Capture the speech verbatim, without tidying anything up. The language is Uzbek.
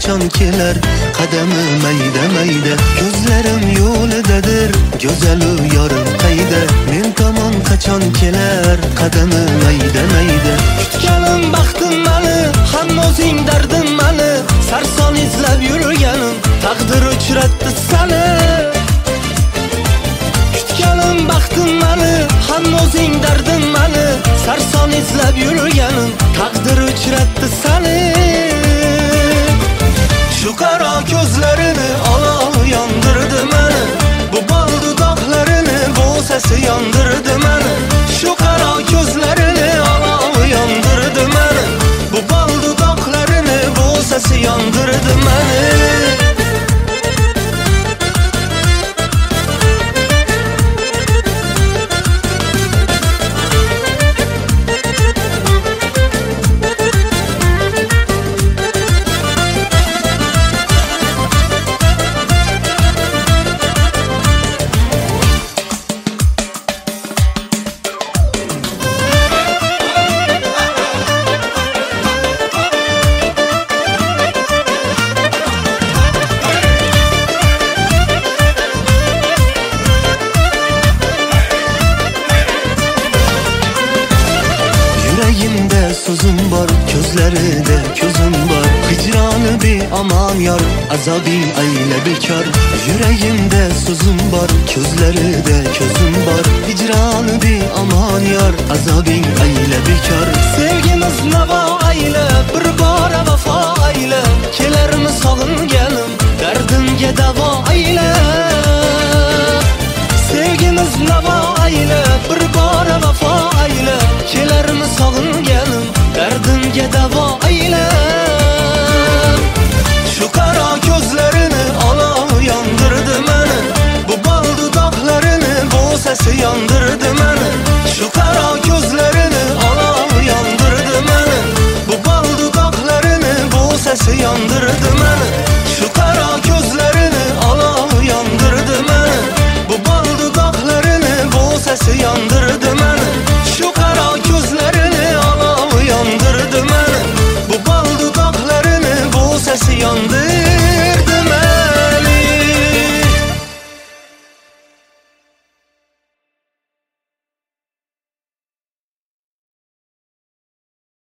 qachon kelar qadami mayda mayda ko'zlarim yo'lidadir go'zalu yorim qayda men tomon qachon kelar qadami mayda mayda kutganim baxtim mani hamma o'zing dardim mani sarson izlab yurganim taqdir uchratdi sani kutganim baxtim mani hamma o'zing dardim mani sarson izlab yurganim taqdir uchratdi sani shu qaro ko'zlarini olov yondirdi mani bu bol dudoqlarini bo'sasi yondirdi mani shu qaro ko'zlarini olov yondirdi mani bu bol dudoqlarini bo'sasi yondirdi mani Yüreğimde sözüm var, gözlerinde közüm var Hicranı bir aman yar, azabı aile bekar Yüreğimde sözüm var, gözlerinde közüm var Hicranı bir aman yar, azabı aile bekar Sevgimiz nava aile, bir bara vafa aile Kelerimi sog'inganim, dardimga davo aile Sevgimiz nava aile, bir bara vafa aile Kelerimi sog'inganim, dardimga davo ayle